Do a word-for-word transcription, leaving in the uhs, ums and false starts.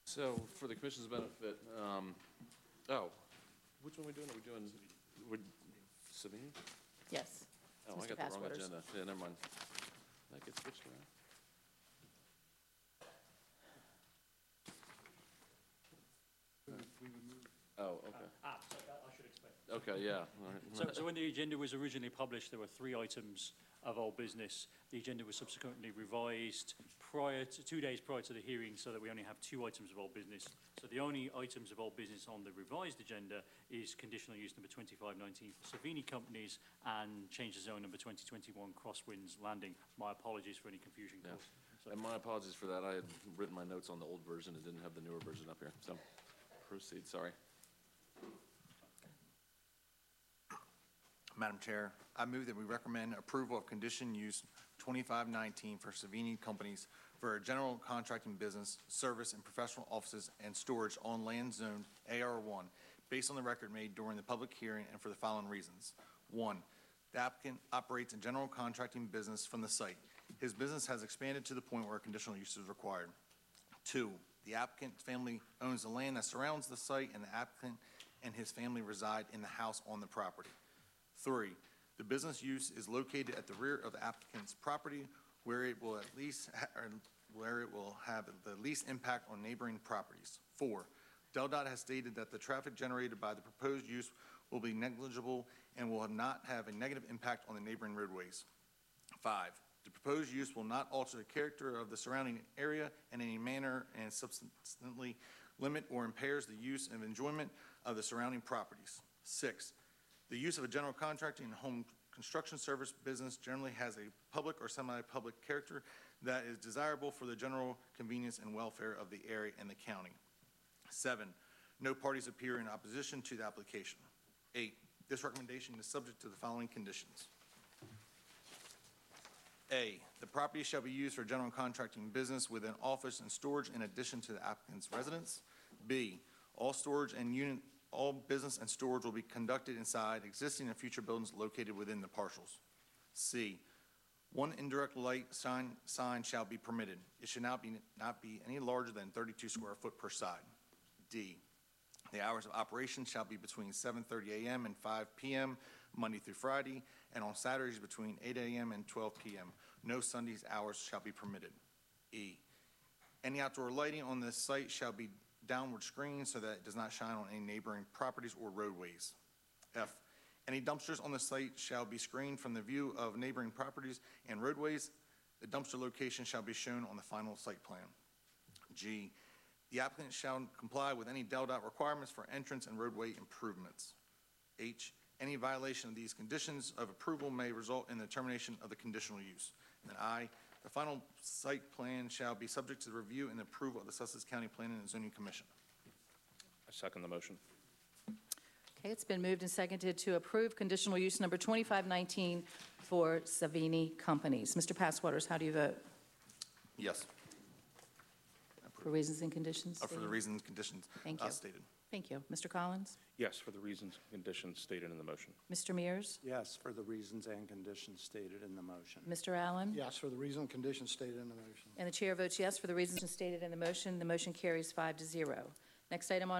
So for the commission's benefit, um, oh, which one are we doing? Are we doing, we're, Savini? Yes. Oh, I Mister got the wrong Passwaters. agenda. Yeah, never mind. That gets switched around. Oh, okay. Ah, so that I should explain. Okay, yeah. All right. So, so when the agenda was originally published, there were three items of old business. The agenda was subsequently revised prior to, two days prior to the hearing, so that we only have two items of old business. So the only items of old business on the revised agenda is conditional use number twenty-five nineteen for Savini Companies and change the zone number twenty twenty-one Crosswinds Landing. My apologies for any confusion Yeah. caused. So, And my apologies for that. I had written my notes on the old version and didn't have the newer version up here. So proceed, sorry. Madam Chair, I move that we recommend approval of condition use twenty-five nineteen for Savini Companies for a general contracting business, service, and professional offices and storage on land zoned A R one, based on the record made during the public hearing and for the following reasons. One, the applicant operates a general contracting business from the site. His business has expanded to the point where conditional use is required. Two, the applicant's family owns the land that surrounds the site, and the applicant and his family reside in the house on the property. Three, the business use is located at the rear of the applicant's property where it will at least, ha- or where it will have the least impact on neighboring properties. Four, DelDOT has stated that the traffic generated by the proposed use will be negligible and will not have a negative impact on the neighboring roadways. Five, the proposed use will not alter the character of the surrounding area in any manner and substantially limit or impairs the use and enjoyment of the surrounding properties. Six, the use of a general contracting and home construction service business generally has a public or semi-public character that is desirable for the general convenience and welfare of the area and the county. Seven, no parties appear in opposition to the application. Eight, this recommendation is subject to the following conditions. A, the property shall be used for general contracting business with an office and storage in addition to the applicant's residence. B, all storage and unit All business and storage will be conducted inside existing and future buildings located within the parcels. C, one indirect light sign, sign shall be permitted. It should not be, not be any larger than thirty-two square foot per side. D, the hours of operation shall be between seven thirty a m and five p m Monday through Friday, and on Saturdays between eight a m and twelve p m No Sundays hours shall be permitted. E, any outdoor lighting on this site shall be downward screen so that it does not shine on any neighboring properties or roadways. F, any dumpsters on the site shall be screened from the view of neighboring properties and roadways. The dumpster location shall be shown on the final site plan. G, the applicant shall comply with any DelDOT requirements for entrance and roadway improvements. H, any violation of these conditions of approval may result in the termination of the conditional use. And then I, the final site plan shall be subject to the review and approval of the Sussex County Planning and Zoning Commission. I second the motion. Okay, it's been moved and seconded to approve conditional use number twenty-five nineteen for Savini Companies. Mister Passwaters, how do you vote? Yes. For reasons and conditions? Uh, for the stated? reasons and conditions Thank uh, you. stated. Thank you. Mister Collins? Yes, for the reasons and conditions stated in the motion. Mister Mears? Yes, for the reasons and conditions stated in the motion. Mister Allen? Yes, for the reason and conditions stated in the motion. And the chair votes yes for the reasons stated in the motion. The motion carries five to zero. Next item on